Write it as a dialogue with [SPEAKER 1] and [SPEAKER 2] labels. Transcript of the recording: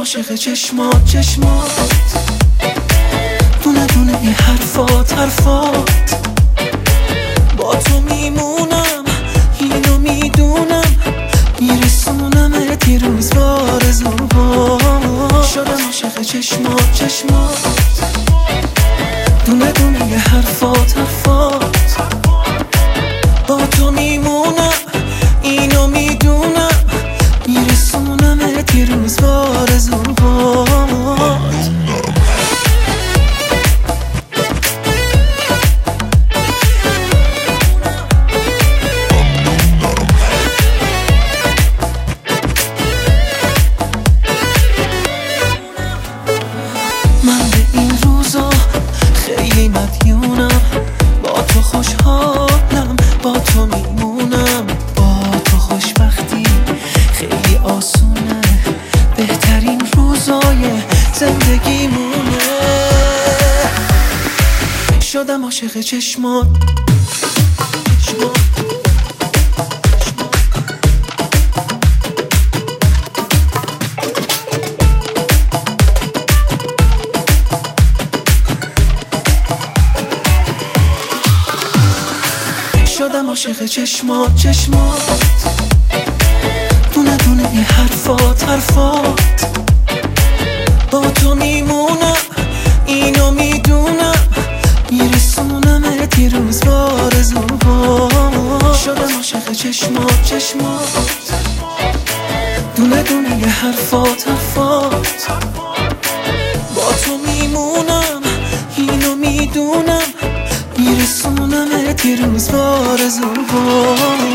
[SPEAKER 1] عاشق چشمات دونه دونه این حرفات با تو میمونم، اینو میدونم، میرسونمت یه روز بارزوها. شدم عاشق چشمات دونه دونه یه حرفات با تو میمونم، اینو میدونم، میرسونمت یه روز بارزوها. من به این روزا خیلی مدیونم، با تو خوشحالم، با تو میمونم، با تو خوشبختی خیلی آسونه، بهترین روزای زندگیمونه. شدم عاشق چشمات شدم عاشق چشمات دونه دونه یه حرفات با تو میمونم، اینو میدونم، میرسونمت یه روز بارزوها. شدم عاشق چشمات دونه دونه یه حرفات با تو میمونم، اینو میدونم، میرسونمت یه روز بارزوها.